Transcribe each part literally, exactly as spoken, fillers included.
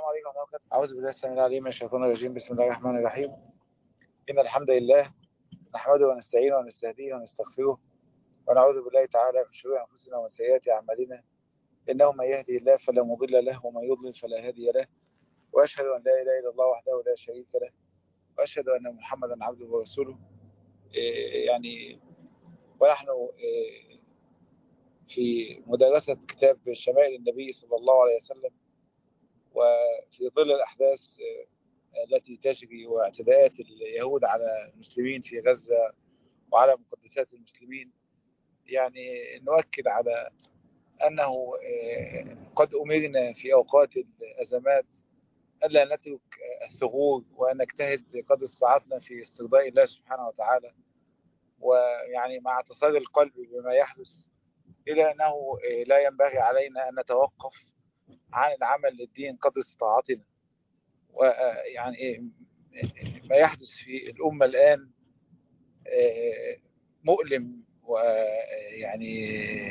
عليكم ورحمة الله وبركاته. أعوذ بالله السميع العليم من الشيطان الرجيم. بسم الله الرحمن الرحيم. إن الحمد لله نحمده ونستعينه ونستهديه ونستغفره ونعوذ بالله تعالى من شرور أنفسنا ومن سيئات أعمالنا. إنه من يهدي الله فلا مضل له ومن يضلل فلا هادي له، وأشهد أن لا إله إلا الله وحده لا شريك له، وأشهد أن محمدا عبده ورسوله. إيه يعني ونحن إيه في مدرسة كتاب شمائل النبي صلى الله عليه وسلم، وفي ظل الأحداث التي تجري واعتداءات اليهود على المسلمين في غزة وعلى مقدسات المسلمين، يعني نؤكد على أنه قد أمرنا في أوقات الأزمات ألا نترك الثغور وأن نجتهد قدر استطاعتنا في استرضاء الله سبحانه وتعالى، ويعني مع تصري القلب بما يحدث، إلى أنه لا ينبغي علينا أن نتوقف عن العمل للدين قدر استطاعتنا. ويعني ما يحدث في الأمة الآن مؤلم، ويعني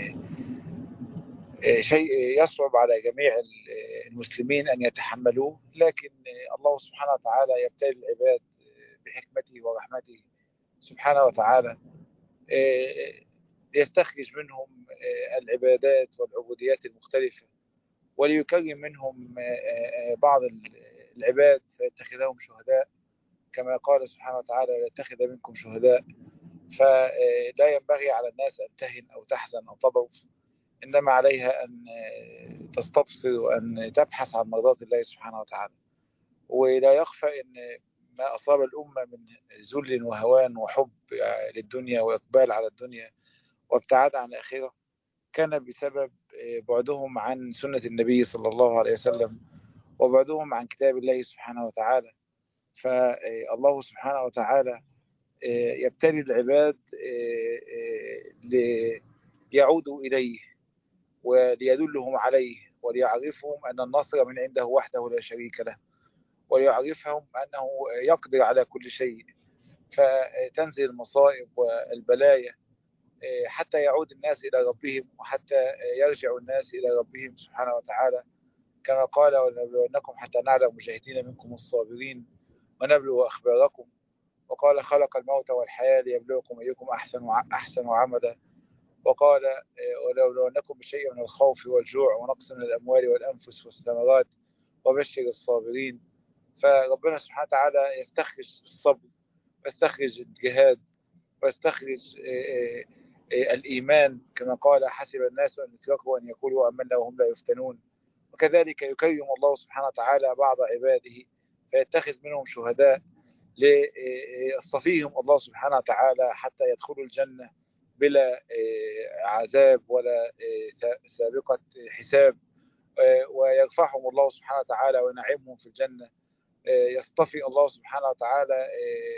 شيء يصعب على جميع المسلمين أن يتحملوه، لكن الله سبحانه وتعالى يبتلي العباد بحكمته ورحمته سبحانه وتعالى، ليستخرج منهم العبادات والعبوديات المختلفة، وليكرم منهم بعض العباد فيتخذهم شهداء، كما قال سبحانه وتعالى ليتخذ منكم شهداء. فلا ينبغي على الناس أن تهن أو تحزن أو تضعف، إنما عليها أن تستبصر وأن تبحث عن مرضات الله سبحانه وتعالى. ولا يخفى أن ما أصاب الأمة من ذل وهوان وحب للدنيا وإقبال على الدنيا وابتعاد عن الآخرة كان بسبب بعدهم عن سنة النبي صلى الله عليه وسلم وبعدهم عن كتاب الله سبحانه وتعالى. فالله سبحانه وتعالى يبتلي العباد ليعودوا إليه وليدلهم عليه وليعرفهم أن النصر من عنده وحده لا شريك له، وليعرفهم أنه يقدر على كل شيء. فتنزل المصائب والبلايا حتى يعود الناس إلى ربهم، وحتى يرجع الناس إلى ربهم سبحانه وتعالى، كما قال ولنبلونكم حتى نعلم مجاهدين منكم الصابرين ونبلو أخباركم. وقال خلق الموت والحياة ليبلوكم أيكم أحسن أحسن عملا. وقال ولنبلونكم بشيء من الخوف والجوع ونقص من الأموال والأنفس والثمرات وبشر الصابرين. فربنا سبحانه وتعالى يستخرج الصبر ويستخرج الجهاد ويستخرج الإيمان، كما قال حسب الناس أن يتركوا أن يقولوا آمنا وهم لا يفتنون. وكذلك يكرم الله سبحانه وتعالى بعض عباده فيتخذ منهم شهداء ليصطفيهم الله سبحانه وتعالى حتى يدخلوا الجنة بلا عذاب ولا سابقة حساب، ويرفعهم الله سبحانه وتعالى وينعمهم في الجنة. يصطفي الله سبحانه وتعالى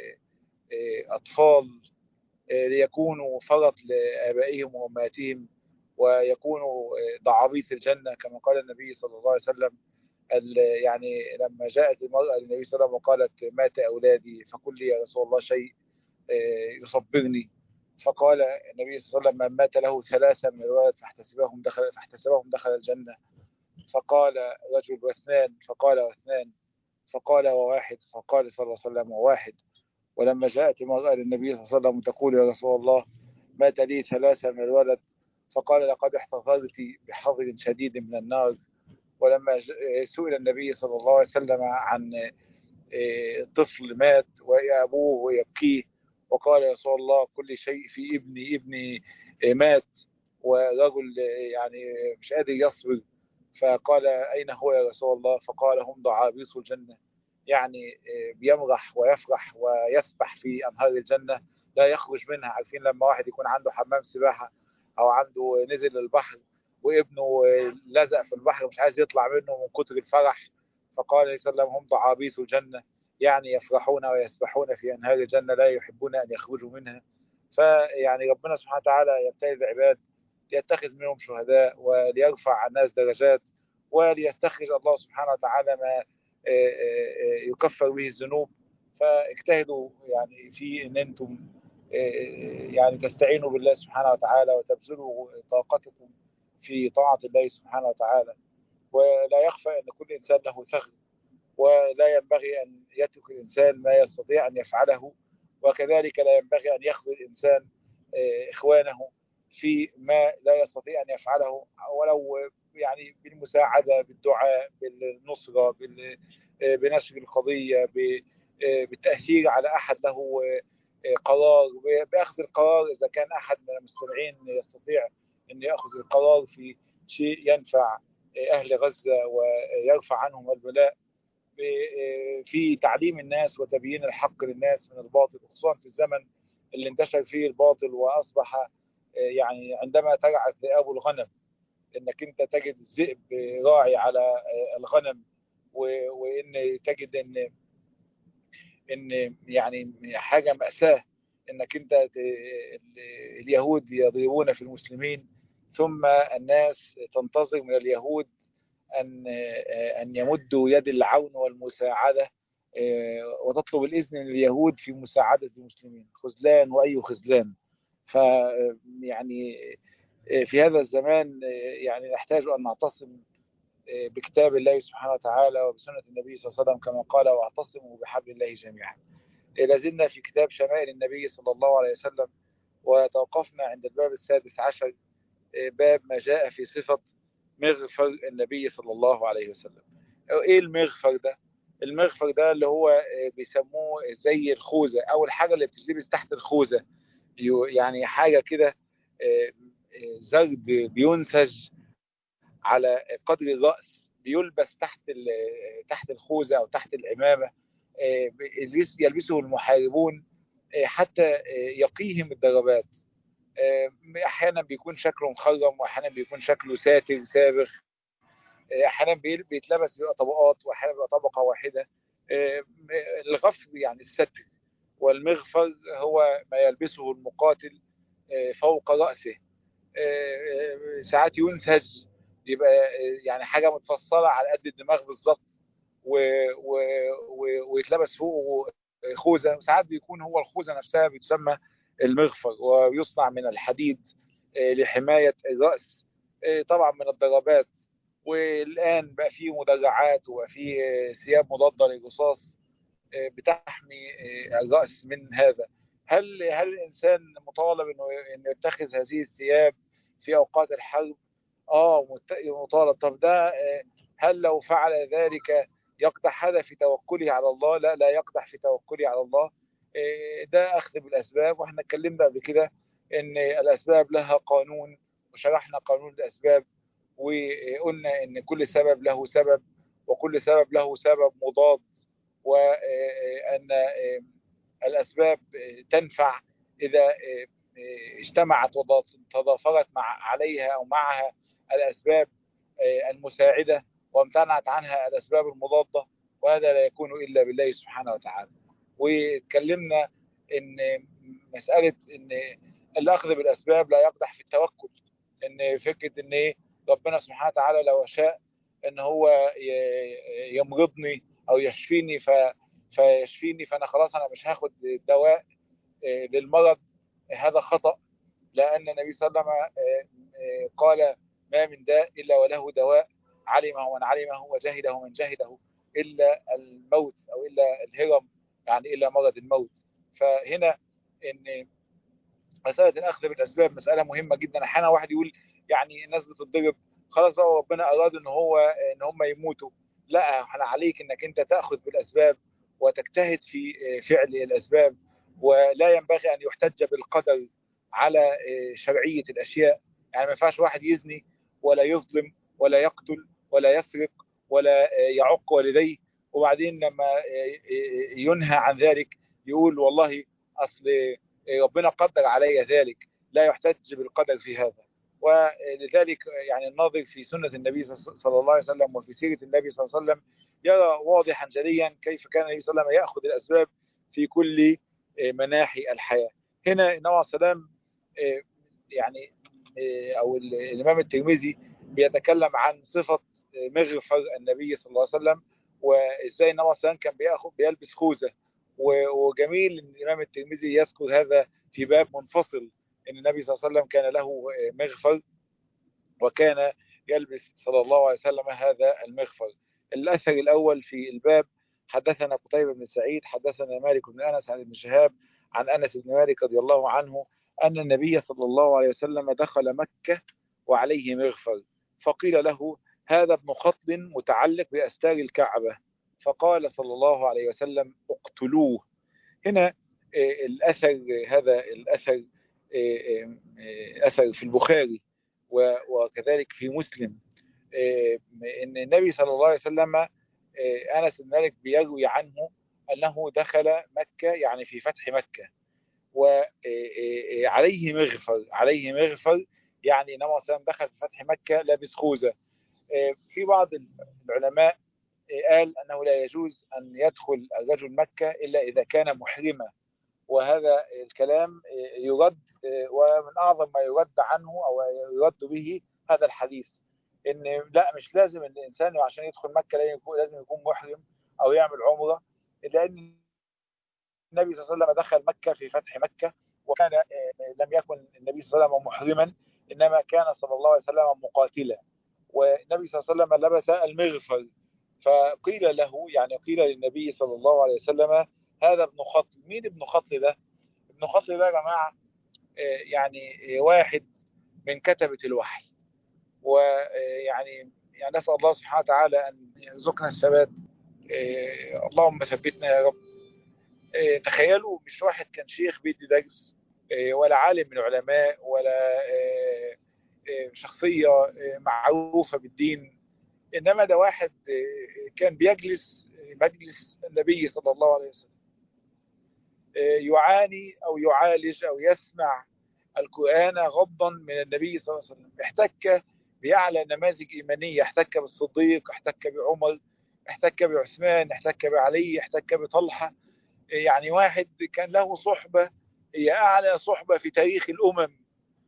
أطفال ليكونوا فرط لآبائهم وأمهاتهم ويكونوا ضعابيط الجنة، كما قال النبي صلى الله عليه وسلم. يعني لما جاءت المرأة للنبي صلى الله عليه وسلم وقالت مات أولادي فقل لي يا رسول الله شيء يصبرني، فقال النبي صلى الله عليه وسلم من مات له ثلاثة من الولد فاحتسبهم دخل فاحتسبهم دخل الجنة. فقال رجل واثنان، فقال واثنان، فقال وواحد، فقال صلى الله عليه وسلم وواحد. ولما جاءت المرأة للنبي صلى الله عليه وسلم تقول يا رسول الله مات لي ثلاثة من الولد، فقال لقد احتضرت بحظر شديد من النار. ولما سئل النبي صلى الله عليه وسلم عن طفل مات وأبوه يبكيه وقال يا رسول الله كل شيء في ابني ابني مات، ورجل يعني مش قادر يصبر، فقال أين هو يا رسول الله؟ فقال هم ضعابيص الجنة، يعني بيمرح ويفرح ويسبح في أنهار الجنة لا يخرج منها. عارفين لما واحد يكون عنده حمام سباحة أو عنده نزل البحر وابنه لزق في البحر مش عايز يطلع منه من كتر الفرح، فقال عليه وسلم هم ضعابيص الجنة، يعني يفرحون ويسبحون في أنهار الجنة لا يحبون أن يخرجوا منها. فيعني ربنا سبحانه وتعالى يبتلي العباد ليتخذ منهم شهداء وليرفع الناس درجات وليستخرج الله سبحانه وتعالى ما يكفر به الذنوب. فاجتهدوا يعني في ان انتم يعني تستعينوا بالله سبحانه وتعالى وتبذلوا طاقتكم في طاعة الله سبحانه وتعالى. ولا يخفى ان كل انسان له ثغر ولا ينبغي أن يترك الإنسان ما يستطيع أن يفعله، وكذلك لا ينبغي أن يخذل الإنسان إخوانه في ما لا يستطيع أن يفعله، ولو يعني بالمساعدة، بالدعاء، بالنصرة، بنشر القضية، بالتأثير على أحد له قرار، بأخذ القرار إذا كان أحد من المستمعين يستطيع أن يأخذ القرار في شيء ينفع أهل غزة ويرفع عنهم البلاء، في تعليم الناس وتبيين الحق للناس من الباطل، خصوصا في الزمن اللي انتشر فيه الباطل وأصبح يعني عندما ترعى ذئاب الغنم انك انت تجد الذئب راعي على الغنم، وان تجد ان ان يعني حاجه مأساة انك انت اليهود يضربون في المسلمين، ثم الناس تنتظر من اليهود ان ان يمدوا يد العون والمساعده، وتطلب الاذن من اليهود في مساعده المسلمين. خذلان واي خذلان. ف يعني في هذا الزمان يعني نحتاج ان نعتصم بكتاب الله سبحانه وتعالى وبسنه النبي صلى الله عليه وسلم، كما قال: واعتصموا بحبل الله جميعا. لازلنا في كتاب شمائل النبي صلى الله عليه وسلم، وتوقفنا عند الباب السادس عشر، باب ما جاء في صفة مغفر النبي صلى الله عليه وسلم. ايه المغفر ده؟ المغفر ده اللي هو بيسموه زي الخوذة، او الحاجة اللي بتلبس تحت الخوذة، يعني حاجة كده زرد بينسج على قدر الرأس، بيلبس تحت تحت الخوذة او تحت العمامة، يلبسه المحاربون حتى يقيهم الضربات. احيانا بيكون شكله مخرم، واحيانا بيكون شكله ساتر سابغ، احيانا بيتلبس بيبقى طبقات، واحيانا بيبقى طبقه واحده. الغفر يعني الستر، والمغفر هو ما يلبسه المقاتل فوق راسه، ساعات ينسج، يبقى يعني حاجه متفصله على قد الدماغ بالظبط، ويتلبس فوقه خوذه، وساعات بيكون هو الخوذه نفسها بتسمى المغفر، ويصنع من الحديد لحمايه الراس طبعا من الضربات. والان بقى فيه مدرعات، وبقى فيه ثياب مضاده للرصاص بتحمي الراس من هذا. هل هل الانسان مطالب انه انه يتخذ هذه الثياب في اوقات الحرب؟ اه مطالب. طب ده هل لو فعل ذلك يقدح هذا في توكله على الله؟ لا، لا يقدح في توكله على الله. ده اخذ بالاسباب، واحنا اتكلمنا قبل كده ان الاسباب لها قانون، وشرحنا قانون الاسباب، وقلنا ان كل سبب له سبب، وكل سبب له سبب مضاد، وان الاسباب تنفع اذا اجتمعت وتضافرت مع عليها او معها الاسباب المساعده، وامتنعت عنها الاسباب المضاده، وهذا لا يكون الا بالله سبحانه وتعالى. واتكلمنا ان مساله ان الاخذ بالاسباب لا يقدح في التوكل، ان فكره ان ايه، ربنا سبحانه وتعالى لو شاء ان هو يمرضني او يشفيني ف فيشفيني فانا خلاص انا مش هاخد دواء للمرض، هذا خطأ، لأن النبي صلى الله عليه وسلم قال: ما من داء إلا وله دواء، علمه من علمه وجهله من جهله، إلا الموت أو إلا الهرم، يعني إلا مرض الموت. فهنا إن مسألة الأخذ بالأسباب مسألة مهمة جدا. أحيانا واحد يقول يعني الناس بتتضرب، خلاص بقى ربنا أراد إن هو إن هم يموتوا. لا، احنا عليك إنك أنت تأخذ بالأسباب وتجتهد في فعل الأسباب، ولا ينبغي أن يحتج بالقدر على شرعية الأشياء. يعني ما ينفعش واحد يزني ولا يظلم ولا يقتل ولا يسرق ولا يعق والديه، وبعدين لما ينهى عن ذلك يقول والله أصل ربنا قدر علي ذلك. لا يحتج بالقدر في هذا. ولذلك يعني الناظر في سنة النبي صلى الله عليه وسلم وفي سيرة النبي صلى الله عليه وسلم يرى واضحا جليا كيف كان النبي صلى الله عليه وسلم يأخذ الأسباب في كل مناحي الحياة. هنا النبي عليه السلام يعني أو الإمام الترمذي بيتكلم عن صفة مغفر النبي صلى الله عليه وسلم، وإزاي النبي عليه السلام كان بيأخذ بيلبس خوذة. وجميل ان الامام الترمذي يذكر هذا في باب منفصل، ان النبي صلى الله عليه وسلم كان له مغفر، وكان يلبس صلى الله عليه وسلم هذا المغفر. الأثر الأول في الباب: حدثنا قتيبة بن سعيد حدثنا مالك بن أنس عن ابن شهاب عن أنس بن مالك رضي الله عنه أن النبي صلى الله عليه وسلم دخل مكة وعليه مغفر، فقيل له: هذا ابن خطل متعلق بأستار الكعبة، فقال صلى الله عليه وسلم: اقتلوه. هنا الأثر، هذا الأثر أثر في البخاري وكذلك في مسلم، ان النبي صلى الله عليه وسلم انس بن مالك بيروي عنه انه دخل مكه، يعني في فتح مكه، وعليه مغفر. عليه مغفر يعني النبي صلى الله عليه وسلم دخل في فتح مكه لابس خوذه. في بعض العلماء قال انه لا يجوز ان يدخل الرجل مكه الا اذا كان محرما، وهذا الكلام يرد، ومن اعظم ما يرد عنه او يرد به هذا الحديث، ان لا، مش لازم ان الانسان عشان يدخل مكه لازم يكون محرم او يعمل عمره، لان النبي صلى الله عليه وسلم دخل مكه في فتح مكه، وكان لم يكن النبي صلى الله عليه وسلم محرما، انما كان صلى الله عليه وسلم مقاتلا، والنبي صلى الله عليه وسلم لبس المغفر. فقيل له، يعني قيل للنبي صلى الله عليه وسلم: هذا ابن خطل. مين ابن خطل ده؟ ابن خطل ده يا جماعه يعني واحد من كتبة الوحي، ويعني يعني نسأل الله سبحانه وتعالى أن يرزقنا الثبات. اللهم ثبتنا يا رب. تخيلوا، مش واحد كان شيخ بيدي درس، ولا عالم من العلماء، ولا شخصية معروفة بالدين، إنما ده واحد كان بيجلس مجلس النبي صلى الله عليه وسلم، يعاني أو يعالج أو يسمع القرآن غضا من النبي صلى الله عليه وسلم، احتك بأعلى نماذج إيمانية، احتك بالصديق، احتك بعمر، احتك بعثمان، احتك بعلي، احتك بطلحة، يعني واحد كان له صحبة هي أعلى صحبة في تاريخ الأمم،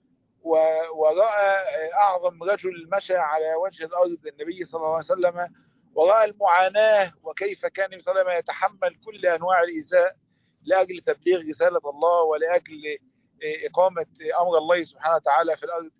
ورأى أعظم رجل مشى على وجه الأرض النبي صلى الله عليه وسلم، ورأى المعاناة وكيف كان النبي صلى الله عليه وسلم يتحمل كل أنواع الإيذاء لأجل تبليغ رسالة الله ولأجل إقامة أمر الله سبحانه وتعالى في الأرض.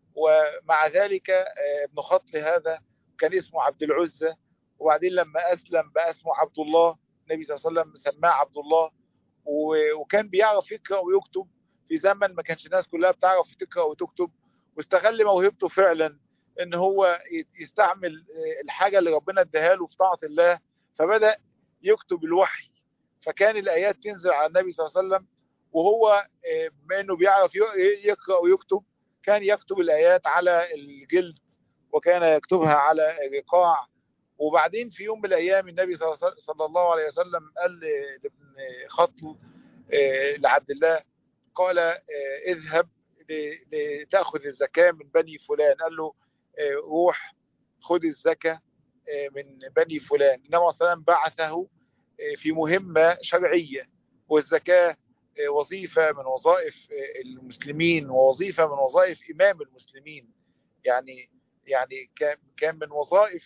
ومع ذلك ابن خطل هذا كان اسمه عبد العزة، وبعدين لما أسلم بقى اسمه عبد الله، النبي صلى الله عليه وسلم سماه عبد الله، وكان بيعرف يقرأ ويكتب في زمن ما كانش الناس كلها بتعرف تقرأ وتكتب، واستغل موهبته فعلا ان هو يستعمل الحاجة اللي ربنا اداها له في طاعة الله، فبدأ يكتب الوحي، فكان الآيات تنزل على النبي صلى الله عليه وسلم، وهو بما انه بيعرف يقرأ ويكتب كان يكتب الآيات على الجلد، وكان يكتبها على الرقاع. وبعدين في يوم من الأيام النبي صلى الله عليه وسلم قال لابن خطل لعبد الله، قال: اذهب لتأخذ الزكاة من بني فلان. قال له: روح خذ الزكاة من بني فلان. النبي صلى الله عليه وسلم بعثه في مهمة شرعية، والزكاة وظيفة من وظائف المسلمين، ووظيفة من وظائف إمام المسلمين، يعني يعني كان من وظائف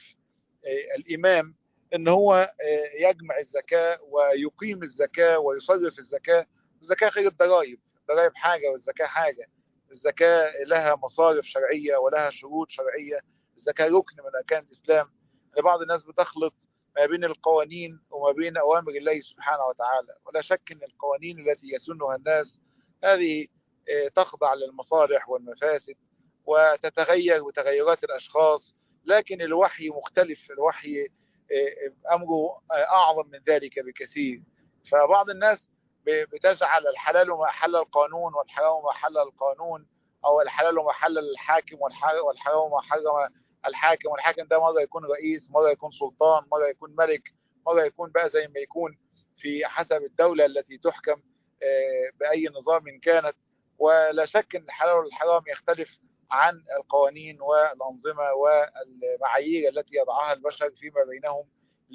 الإمام ان هو يجمع الزكاة ويقيم الزكاة ويصرف الزكاة. الزكاة غير الضرائب، الضرائب حاجة والزكاة حاجة. الزكاة لها مصارف شرعية ولها شروط شرعية، الزكاة ركن من أركان الإسلام. بعض الناس بتخلط ما بين القوانين وما بين أوامر الله سبحانه وتعالى، ولا شك أن القوانين التي يسنها الناس هذه تخضع للمصالح والمفاسد وتتغير بتغيرات الأشخاص، لكن الوحي مختلف. الوحي أمره أعظم من ذلك بكثير. فبعض الناس بتجعل الحلال ما حل القانون والحرام ما حل القانون، أو الحلال ما حل الحاكم والحرام ما حرم الحاكم، والحاكم ده مرة يكون رئيس، مرة يكون سلطان، مرة يكون ملك، مرة يكون بقى زي ما يكون في حسب الدولة التي تحكم بأي نظام كانت. ولا شك أن الحلال والحرام يختلف عن القوانين والأنظمة والمعايير التي يضعها البشر فيما بينهم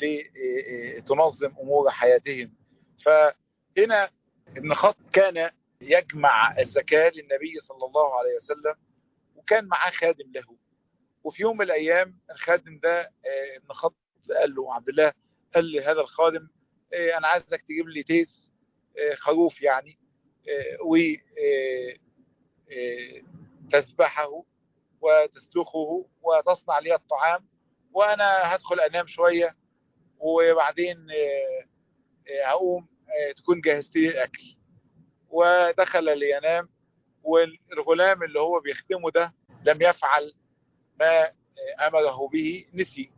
لتنظم أمور حياتهم. فهنا ابن خطل كان يجمع الزكاة للنبي صلى الله عليه وسلم، وكان معاه خادم له. وفي يوم من الأيام الخادم ده ابن خطل قال له عبد الله، قال لي هذا الخادم: أنا عايزك تجيب لي تيس خروف يعني، و تذبحه وتسلخه وتصنع لي الطعام، وأنا هدخل أنام شوية وبعدين هقوم تكون جهزت لي الأكل. ودخل لينام، والغلام اللي هو بيخدمه ده لم يفعل ما أمره به، نسي.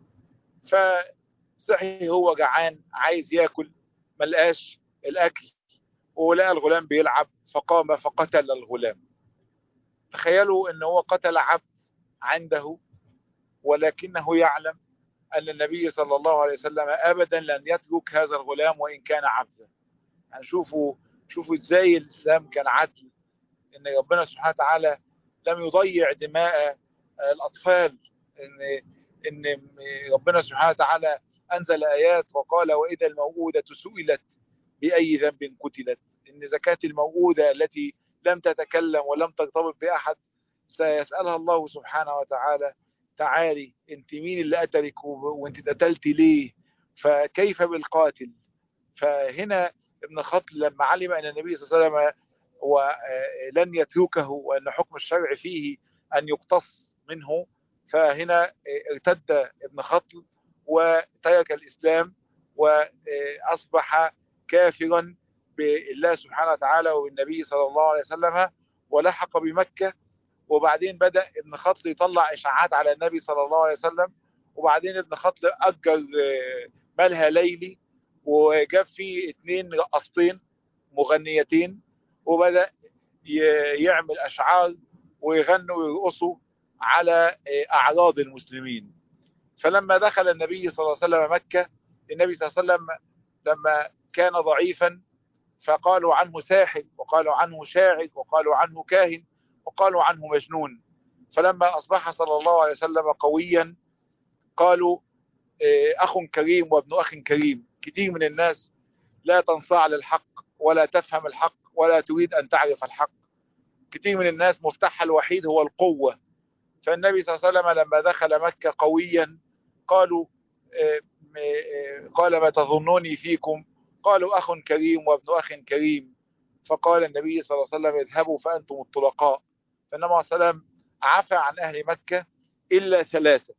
فصحي هو جعان عايز ياكل، ملقاش الأكل، ولقى الغلام بيلعب فقام فقتل الغلام. تخيلوا ان هو قتل عبد عنده، ولكنه يعلم ان النبي صلى الله عليه وسلم ابدا لن يترك هذا الغلام وان كان عبدا. يعني شوفوا شوفوا ازاي الاسلام كان عدل، ان ربنا سبحانه وتعالى لم يضيع دماء الاطفال. ان ان ربنا سبحانه وتعالى انزل ايات وقال واذا الموءودة سئلت باي ذنب قتلت. ان زكاة الموءودة التي لم تتكلم ولم ترتبط باحد سيسألها الله سبحانه وتعالى: تعالي انت مين اللي قتلك وانت اتقتلتي ليه؟ فكيف بالقاتل؟ فهنا ابن خطل لما علم ان النبي صلى الله عليه وسلم ولن يتركه وان حكم الشرع فيه ان يقتص منه، فهنا ارتد ابن خطل وترك الاسلام واصبح كافرا بالله سبحانه وتعالى وبالنبي صلى الله عليه وسلم، ولحق بمكة. وبعدين بدأ ابن خطل يطلع إشاعات على النبي صلى الله عليه وسلم. وبعدين ابن خطل أجر ملهى ليلي وجاب فيه اتنين رقصتين مغنيتين، وبدأ يعمل أشعار ويغنوا ويرقصوا على أعراض المسلمين. فلما دخل النبي صلى الله عليه وسلم مكة، النبي صلى الله عليه وسلم لما كان ضعيفا فقالوا عنه ساحر، وقالوا عنه شاعر، وقالوا عنه كاهن، وقالوا عنه مجنون. فلما أصبح صلى الله عليه وسلم قويا قالوا أخ كريم وابن أخ كريم. كثير من الناس لا تنصاع للحق ولا تفهم الحق ولا تريد أن تعرف الحق. كثير من الناس مفتاحها الوحيد هو القوة. فالنبي صلى الله عليه وسلم لما دخل مكة قويا قالوا قال ما تظنوني فيكم؟ قالوا أخ كريم وابن أخ كريم. فقال النبي صلى الله عليه وسلم اذهبوا فأنتم الطلقاء. فالنبي صلى الله عليه وسلم عفى عن أهل مكة إلا ثلاثة.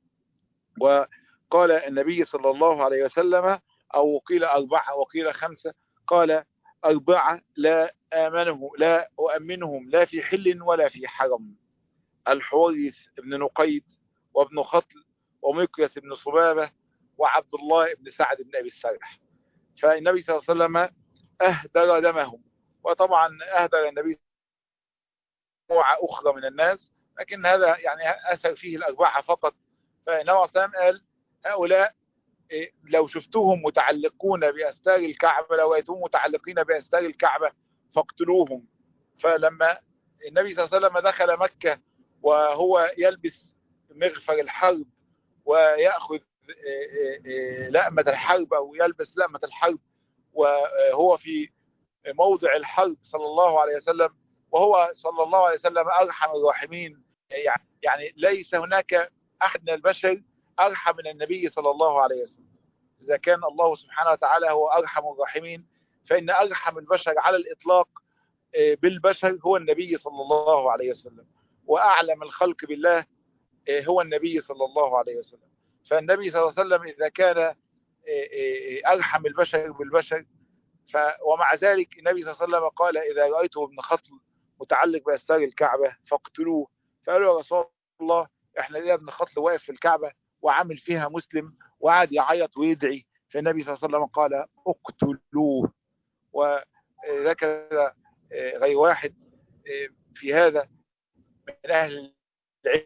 وقال النبي صلى الله عليه وسلم، أو قيل أربعة وقيل خمسة، قال أربعة لا آمنه لا أؤمنهم لا في حل ولا في حرم: الحويرث بن نقيد، وابن خطل، ومقياس بن صبابة، وعبد الله بن سعد بن أبي السرح. فالنبي صلى الله عليه وسلم أهدر دمهم. وطبعا أهدر النبي مجموعة أخرى من الناس، لكن هذا يعني أثر فيه الأربعة فقط. فالنبي صلى الله عليه وسلم قال هؤلاء لو شفتوهم متعلقون بأستار الكعبة، لو رأيتوهم متعلقين بأستار الكعبة فاقتلوهم. فلما النبي صلى الله عليه وسلم دخل مكة وهو يلبس مغفر الحرب ويأخذ لأمة الحرب أو يلبس لأمة الحرب وهو في موضع الحرب صلى الله عليه وسلم، وهو صلى الله عليه وسلم أرحم الراحمين. يعني ليس هناك أحد من البشر أرحم من النبي صلى الله عليه وسلم. إذا كان الله سبحانه وتعالى هو أرحم الراحمين، فإن أرحم البشر على الإطلاق بالبشر هو النبي صلى الله عليه وسلم، وأعلم الخلق بالله هو النبي صلى الله عليه وسلم. فالنبي صلى الله عليه وسلم إذا كان أرحم البشر بالبشر، ف ومع ذلك النبي صلى الله عليه وسلم قال إذا رأيته ابن خطل متعلق بأستار الكعبة فاقتلوه. فقالوا يا رسول الله احنا ليه ابن خطل واقف في الكعبة وعامل فيها مسلم وقعد يعيط ويدعي؟ فالنبي صلى الله عليه وسلم قال اقتلوه. وذكر غير واحد في هذا من أهل العلم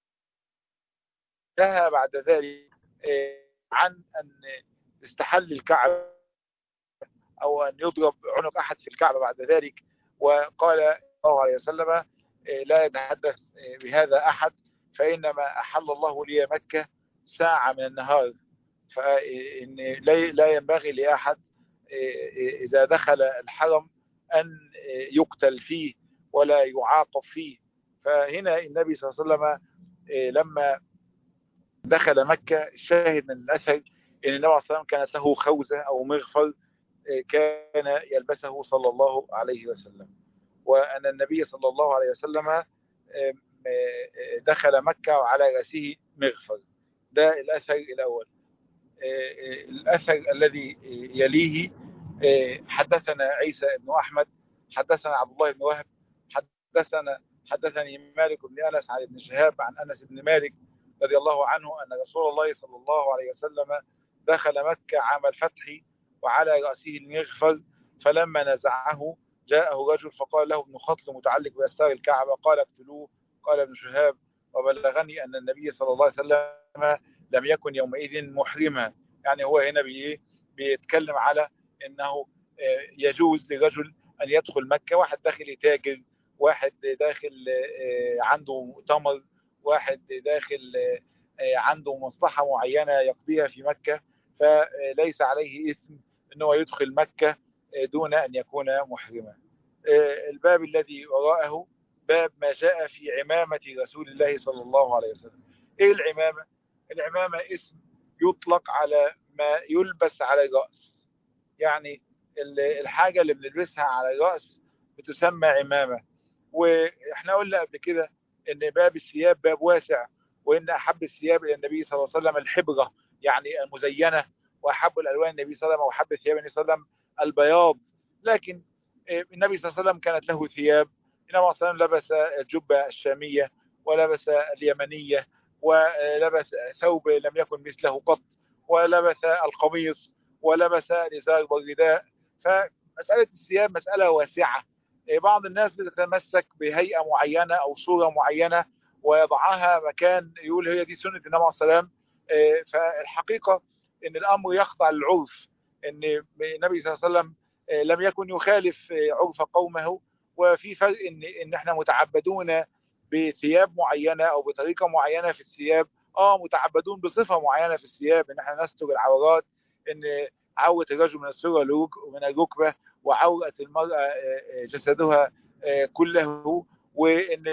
نهى بعد ذلك عن أن تستحل الكعبة أو أن يضرب عنق أحد في الكعبة بعد ذلك. وقال صلى الله عليه وسلم لا يتحدث بهذا أحد، فإنما أحل الله لي مكة ساعة من النهار، فإن لا ينبغي لأحد إذا دخل الحرم أن يقتل فيه ولا يعاقب فيه. فهنا النبي صلى الله عليه وسلم لما دخل مكة الشاهد من الأثر أن النبي صلى الله عليه وسلم كانت له خوذة أو مغفر كان يلبسه صلى الله عليه وسلم. وأن النبي صلى الله عليه وسلم دخل مكة وعلى رأسه مغفر. ده الأثر الأول. الأثر الذي يليه حدثنا عيسى بن أحمد حدثنا عبد الله بن وهب حدثنا حدثني مالك بن أنس عن ابن شهاب عن أنس بن مالك رضي الله عنه أن رسول الله صلى الله عليه وسلم دخل مكة عام الفتح وعلى رأسه المغفر، فلما نزعه جاءه رجل فقال له ابن خطل متعلق بأستار الكعبة، قال اقتلوه. قال ابن شهاب وبلغني أن النبي صلى الله عليه وسلم لم يكن يومئذ محرما. يعني هو هنا بي بيتكلم على أنه يجوز لرجل أن يدخل مكة، واحد داخل يتاجر، واحد داخل عنده مؤتمر، واحد داخل عنده مصلحة معينة يقضيها في مكة، فليس عليه إثم أنه يدخل مكة دون أن يكون محرما. الباب الذي وراءه باب ما جاء في عمامة رسول الله صلى الله عليه وسلم. إيه العمامة؟ العمامة اسم يطلق على ما يلبس على الرأس، يعني الحاجة اللي بنلبسها على الرأس بتسمى عمامة. واحنا قلنا قبل كده ان باب الثياب باب واسع، وان احب الثياب الى النبي صلى الله عليه وسلم الحبرة يعني المزينة، واحب الالوان النبي صلى الله عليه وسلم واحب الثياب النبي صلى الله عليه وسلم البياض. لكن النبي صلى الله عليه وسلم كانت له ثياب، النبي صلى الله عليه وسلم لبس الجبة الشامية ولبس اليمنية ولبس ثوب لم يكن مثله قط ولبس القميص ولبس الإزار والرداء. فمسألة الثياب مسألة واسعة. بعض الناس بتتمسك بهيئة معينة أو صورة معينة ويضعها مكان يقول هي دي سنة النبي عليه الصلاة والسلام. فالحقيقة أن الأمر يخضع للعرف، أن النبي صلى الله عليه وسلم لم يكن يخالف عرف قومه، وفي فرق ان ان احنا متعبدون بثياب معينه او بطريقه معينه في الثياب. اه متعبدون بصفه معينه في الثياب، ان احنا نستر العورات، ان عوره الرجل من السره من الركبه، وعوره المراه جسدها كله، وان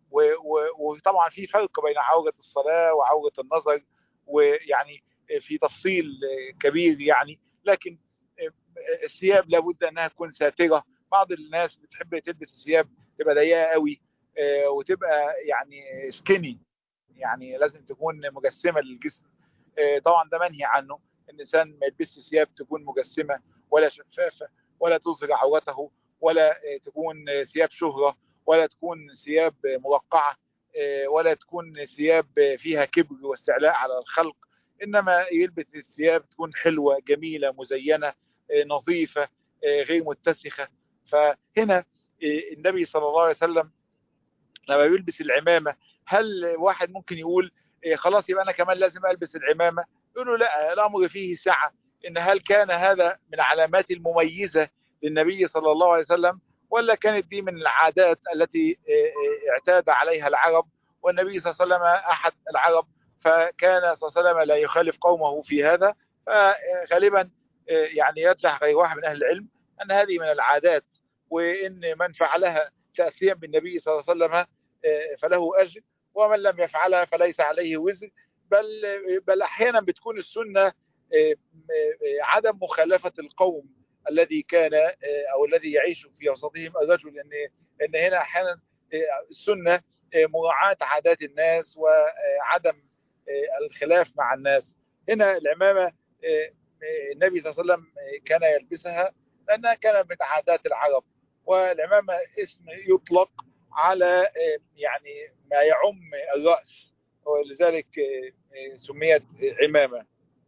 وطبعا في فرق بين عوره الصلاه وعوره النظر، ويعني في تفصيل كبير يعني. لكن الثياب لابد انها تكون ساتره. بعض الناس بتحب تلبس الثياب تبقى ضيقه قوي وتبقى يعني سكيني، يعني لازم تكون مجسمه للجسم. طبعا ده منهي عنه، الانسان ما يلبسش ثياب تكون مجسمه ولا شفافه ولا تظهر عورته، ولا تكون ثياب شهره، ولا تكون ثياب مرقعه، ولا تكون ثياب فيها كبر واستعلاء على الخلق. انما يلبس الثياب تكون حلوه جميله مزينه نظيفه غير متسخه. فهنا النبي صلى الله عليه وسلم لما بيلبس العمامه، هل واحد ممكن يقول خلاص يبقى انا كمان لازم البس العمامه؟ يقول له لا، الامر فيه سعه. ان هل كان هذا من العلامات المميزه للنبي صلى الله عليه وسلم، ولا كانت دي من العادات التي اعتاد عليها العرب، والنبي صلى الله عليه وسلم احد العرب، فكان صلى الله عليه وسلم لا يخالف قومه في هذا. فغالبا يعني يرجح غير واحد من اهل العلم ان هذه من العادات، وان من فعلها تأسيا بالنبي صلى الله عليه وسلم فله أجر، ومن لم يفعلها فليس عليه وزر. بل بل أحيانا بتكون السنة عدم مخالفة القوم الذي كان أو الذي يعيش في وسطهم الرجل، إن إن هنا أحيانا السنة مراعاة عادات الناس وعدم الخلاف مع الناس. هنا العمامة النبي صلى الله عليه وسلم كان يلبسها لأنها كانت من عادات العرب، والعمامة اسم يطلق على يعني ما يعم الرأس، ولذلك سميت عمامة.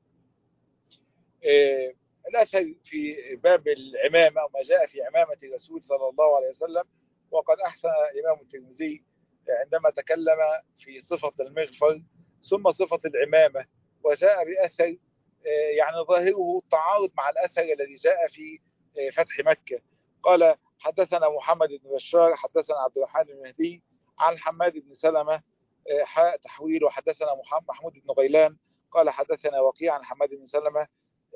الأثر في باب العمامة وما جاء في عمامة الرسول صلى الله عليه وسلم، وقد أحسن الإمام الترمذي عندما تكلم في صفة المغفر ثم صفة العمامة، وجاء بأثر يعني ظاهره التعارض مع الأثر الذي جاء في فتح مكة. قال حدثنا محمد بن بشار حدثنا عبد الرحمن بن مهدي عن حماد بن سلمة حاء تحويل، وحدثنا محمود بن غيلان قال حدثنا وقيع عن حماد بن سلمة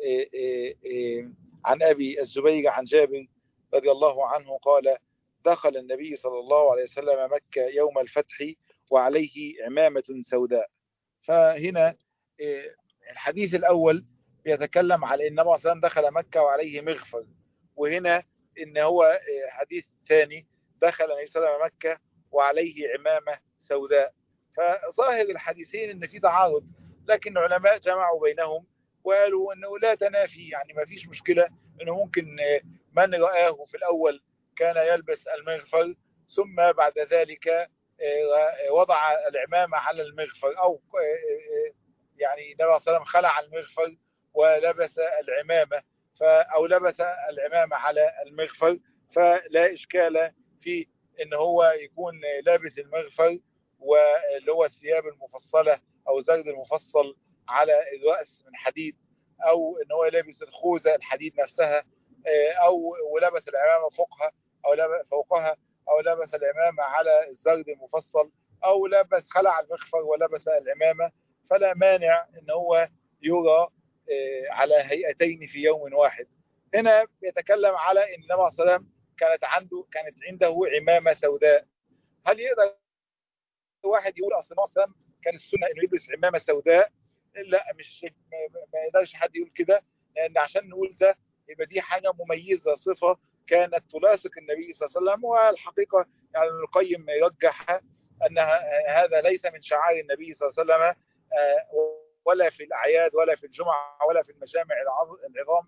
عن أبي الزبير عن جابر رضي الله عنه قال دخل النبي صلى الله عليه وسلم مكة يوم الفتح وعليه عمامة سوداء. فهنا الحديث الأول بيتكلم على أن النبي صلى الله عليه وسلم دخل مكة وعليه مغفر، وهنا إن هو حديث ثاني دخل النبي صلى الله عليه وسلم مكة وعليه عمامة سوداء. فظاهر الحديثين إن في تعارض. لكن العلماء جمعوا بينهم وقالوا انه لا تنافي، يعني ما فيش مشكله انه ممكن من رآه في الاول كان يلبس المغفر ثم بعد ذلك وضع العمامه على المغفر، او يعني النبي صلى الله عليه وسلم خلع المغفر ولبس العمامه، او لبس العمامه على المغفر، فلا اشكال في ان هو يكون لابس المغفر واللي هو الثياب المفصله او زرد المفصل على الراس من حديد، او ان هو لابس الخوذه الحديد نفسها، او ولبس العمامه فوقها او لبس فوقها او لبس العمامه على الزرد المفصل، او لبس خلع المغفر ولبس العمامه، فلا مانع ان هو يرى على هيئتين في يوم واحد. هنا بيتكلم على ان النبي صلى الله عليه وسلم كانت عنده كانت عنده عمامه سوداء. هل يقدر واحد يقول اصل النبي صلى الله عليه وسلم كان السنه انه يلبس عمامه سوداء؟ لا، مش ما يقدرش حد يقول كده، لان عشان نقول ده يبقى دي حاجه مميزه، صفه كانت تلاصق النبي صلى الله عليه وسلم. والحقيقه يعني ابن القيم يرجح ان هذا ليس من شعائر النبي صلى الله عليه وسلم، ولا في الاعياد ولا في الجمعه ولا في المجامع العظام،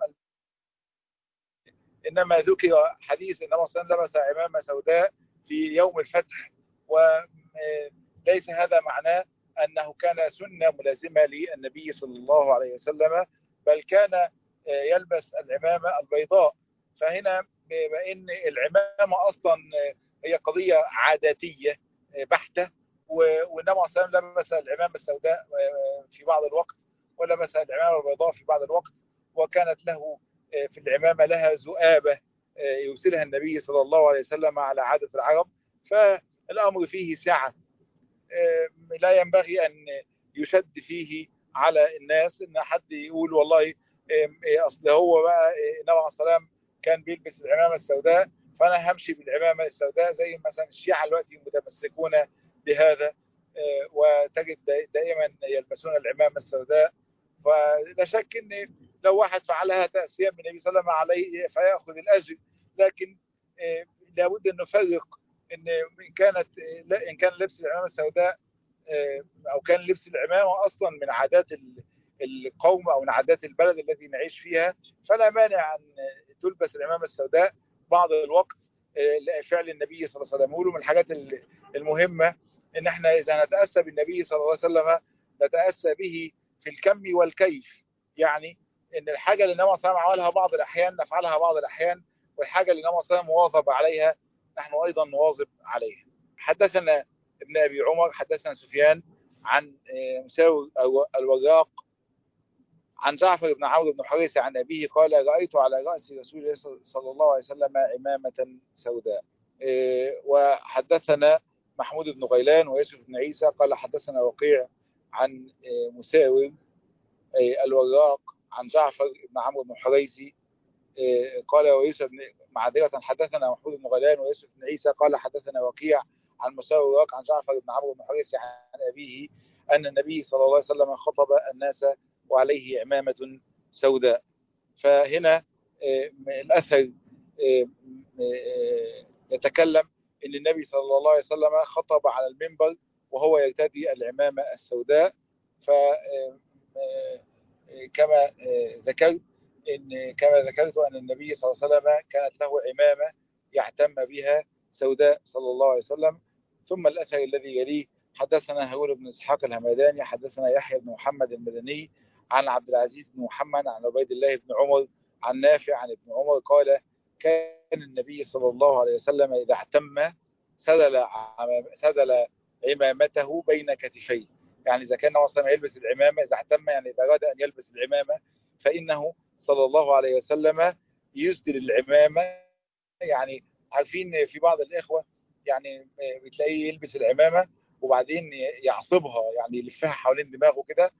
انما ذكر حديث ان النبي صلى الله عليه وسلم لبس عمامه سوداء في يوم الفتح، وليس هذا معناه انه كان سنه ملازمه للنبي صلى الله عليه وسلم، بل كان يلبس العمامه البيضاء. فهنا بما ان العمامه اصلا هي قضيه عاداتيه بحته، والنبي صلى الله عليه وسلم لبس العمامه السوداء في بعض الوقت ولبس العمامه البيضاء في بعض الوقت، وكانت له في العمامة لها ذؤابة يرسلها النبي صلى الله عليه وسلم على عادة العرب، فالأمر فيه سعة، لا ينبغي أن يشد فيه على الناس إن حد يقول والله أصل هو بقى النبي عليه الصلاة والسلام كان بيلبس العمامة السوداء فأنا همشي بالعمامة السوداء، زي مثلا الشيعة دلوقتي متمسكون بهذا، وتجد دائما يلبسون العمامة السوداء. فلا شك ان لو واحد فعلها تأسيا بالنبي صلى الله عليه وسلم عليه فيأخذ الأجر، لكن لابد أن نفرق ان ان كانت لا ان كان لبس العمامة السوداء او كان لبس العمامة اصلا من عادات القوم او من عادات البلد التي نعيش فيها، فلا مانع ان تلبس العمامة السوداء بعض الوقت لفعل النبي صلى الله عليه وسلم. ومن الحاجات المهمة ان احنا اذا نتأسى بالنبي صلى الله عليه وسلم نتأسى به في الكم والكيف، يعني ان الحاجه اللي النبي صلى الله عليه وسلم عملها بعض الاحيان نفعلها بعض الاحيان، والحاجه اللي النبي صلى الله عليه وسلم مواظب عليها نحن ايضا نواظب عليها. حدثنا ابن ابي عمر حدثنا سفيان عن مساوي الوراق عن جعفر بن عمرو بن حريثة عن ابيه قال رايت على راس رسول الله صلى الله عليه وسلم عمامه سوداء. وحدثنا محمود بن غيلان ويوسف بن عيسى قال حدثنا وقيع عن مساوي الوراق عن جعفر بن عمرو بن حريثي قال ويوسف بن معذرة حدثنا محمود بن غيلان ويوسف بن عيسى قال حدثنا وقيع عن مساوي الوراق عن جعفر بن عمرو بن حريثي عن أبيه أن النبي صلى الله عليه وسلم خطب الناس وعليه عمامة سوداء. فهنا الأثر يتكلم أن النبي صلى الله عليه وسلم خطب على المنبر وهو يرتدي العمامة السوداء. ف كما ذكرت ان كما ذكرت ان النبي صلى الله عليه وسلم كانت له عمامه يعتم بها سوداء صلى الله عليه وسلم. ثم الاثر الذي يليه حدثنا هارون بن اسحاق الهمداني حدثنا يحيى بن محمد المدني عن عبد العزيز بن محمد عن عبيد الله بن عمر عن نافع عن ابن عمر قال كان النبي صلى الله عليه وسلم اذا اعتم سدل سدل عمامته بين كتفيه، يعني إذا كان مثلا يلبس العمامة إذا اعتم يعني إذا أراد أن يلبس العمامة فإنه صلى الله عليه وسلم يسدل العمامة. يعني عارفين في بعض الإخوة يعني بتلاقيه يلبس العمامة وبعدين يعصبها يعني يلفها حوالين دماغه كده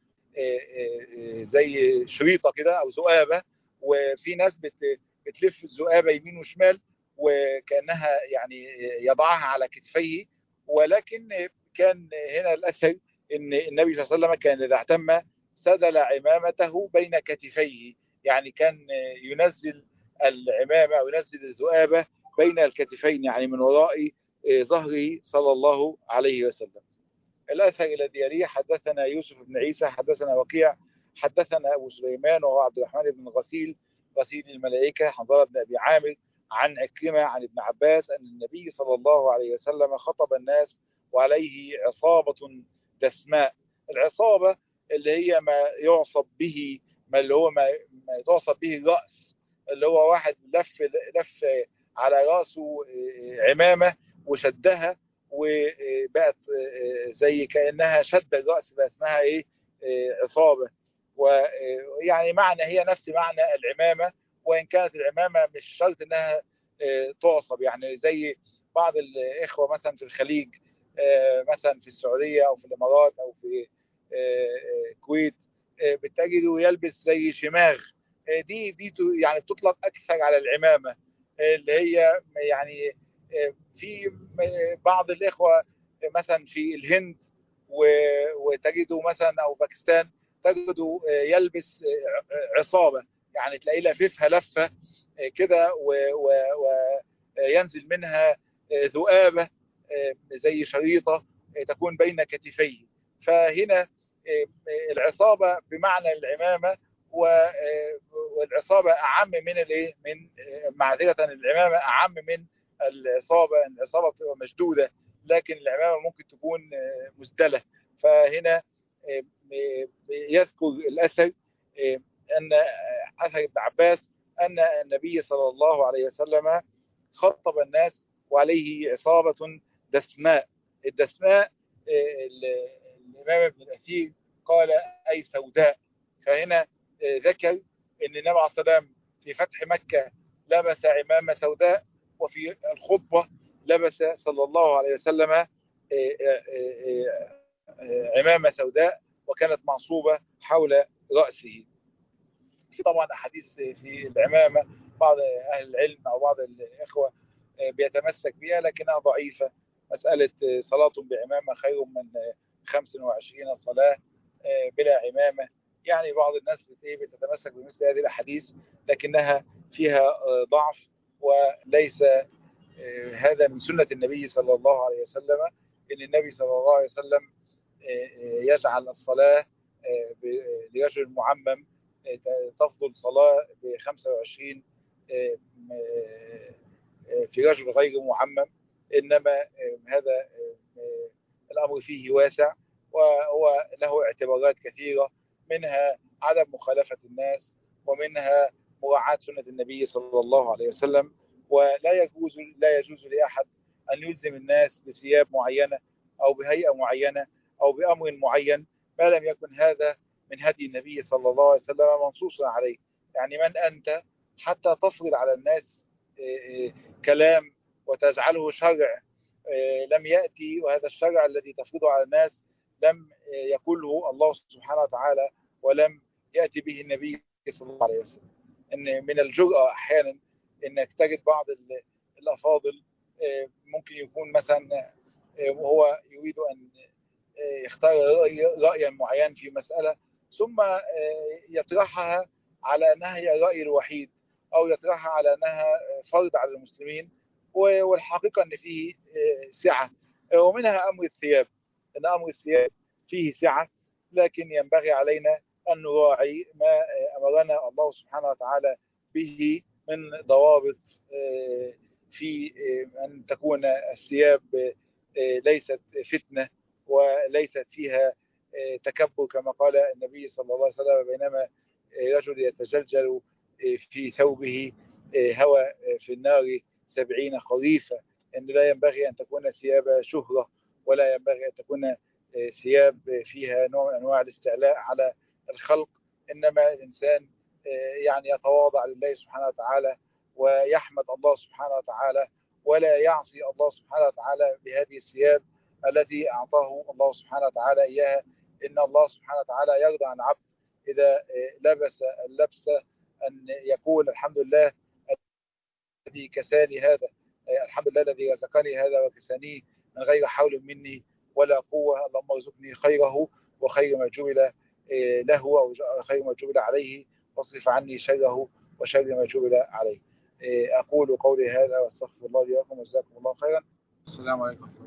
زي شريطة كده أو ذؤابة، وفي ناس بتلف الذؤابة يمين وشمال وكأنها يعني يضعها على كتفيه. ولكن كان هنا الأثر ان النبي صلى الله عليه وسلم كان اذا اعتم سدل عمامته بين كتفيه، يعني كان ينزل العمامه او ينزل الذؤابه بين الكتفين يعني من وراء ظهره صلى الله عليه وسلم. الأثر الذي يليه حدثنا يوسف بن عيسى حدثنا وكيع حدثنا أبو سليمان وهو عبد الرحمن بن غسيل غسيل الملائكة حنظلة بن أبي عامر عن عكرمة عن ابن عباس أن النبي صلى الله عليه وسلم خطب الناس وعليه عصابة دسماء. العصابة اللي هي ما يعصب به، ما اللي هو ما, ما تعصب به الرأس، اللي هو واحد لف لف على رأسه عمامة وشدها وبقت زي كأنها شد الرأس، بقى اسمها ايه؟ عصابة. ويعني معنى هي نفس معنى العمامة، وإن كانت العمامة مش شرط انها تعصب، يعني زي بعض الإخوة مثلا في الخليج، مثلا في السعودية أو في الإمارات أو في الكويت، بتجده يلبس زي شماغ. دي دي يعني بتطلق أكثر على العمامة، اللي هي يعني في بعض الإخوة مثلا في الهند وتجده مثلا أو باكستان، تجده يلبس عصابة، يعني تلاقيه لففها لفة كده وينزل منها ذؤابة زي شريطة تكون بين كتفيه. فهنا العصابة بمعنى العمامة، والعصابة أعم من الايه من معذرة العمامة أعم من العصابة. العصابة بتبقى مشدودة، لكن العمامة ممكن تكون مسدلة. فهنا يذكر الأثر أن أثر ابن عباس أن النبي صلى الله عليه وسلم خطب الناس وعليه عصابة دسماء. الدسماء الإمام ابن الأثير قال أي سوداء. فهنا ذكر أن النبي عليه الصلاة والسلام في فتح مكة لبس عمامة سوداء، وفي الخطبة لبس صلى الله عليه وسلم عمامة سوداء وكانت معصوبة حول رأسه. في طبعا أحاديث في العمامة بعض أهل العلم أو بعض الإخوة بيتمسك بها لكنها ضعيفة. مسألة صلاة بعمامة خير من خمس وعشرين صلاة بلا عمامة، يعني بعض الناس بتتمسك بمثل هذه الأحاديث لكنها فيها ضعف، وليس هذا من سنة النبي صلى الله عليه وسلم. إن النبي صلى الله عليه وسلم يجعل الصلاة لرجل معمم تفضل صلاة ب خمسة وعشرين في رجل غير معمم، إنما هذا الأمر فيه واسع وهو له اعتبارات كثيرة، منها عدم مخالفة الناس، ومنها مراعاة سنة النبي صلى الله عليه وسلم. ولا يجوز لا يجوز لأحد أن يلزم الناس بثياب معينة أو بهيئة معينة أو بأمر معين ما لم يكن هذا من هدي النبي صلى الله عليه وسلم منصوصا عليه. يعني من أنت حتى تفرض على الناس كلام وتجعله شرع لم يأتي، وهذا الشرع الذي تفرضه على الناس لم يقله الله سبحانه وتعالى ولم يأتي به النبي صلى الله عليه وسلم. إن من الجرأة أحيانا إنك تجد بعض الأفاضل ممكن يكون مثلا وهو يريد أن يختار رأيا معين في مسألة ثم يطرحها على أنها هي الرأي الوحيد، أو يطرحها على أنها فرض على المسلمين، والحقيقة أن فيه سعة. ومنها أمر الثياب، أن أمر الثياب فيه سعة، لكن ينبغي علينا أن نراعي ما أمرنا الله سبحانه وتعالى به من ضوابط في أن تكون الثياب ليست فتنة وليست فيها تكبر، كما قال النبي صلى الله عليه وسلم بينما رجل يتجلجل في ثوبه هوى في النار سبعين خريفا، أن لا ينبغي أن تكون ثياب شهرة، ولا ينبغي أن تكون ثياب فيها نوع من أنواع الاستعلاء على الخلق. إنما الإنسان يعني يتواضع لله سبحانه وتعالى ويحمد الله سبحانه وتعالى، ولا يعصي الله سبحانه وتعالى بهذه الثياب التي أعطاه الله سبحانه وتعالى إياها. إن الله سبحانه وتعالى يرضى عن عبد إذا لبس اللبس أن يقول الحمد لله الذي كساني هذا، الحمد لله الذي رزقني هذا وكسانيه من غير حول مني ولا قوة، اللهم ارزقني خيره وخير ما جبل له أو خير ما جبل عليه، واصرف عني شره وشر ما جبل عليه. أقول قولي هذا واستغفر الله لي ولكم وجزاكم الله خيرا. السلام عليكم.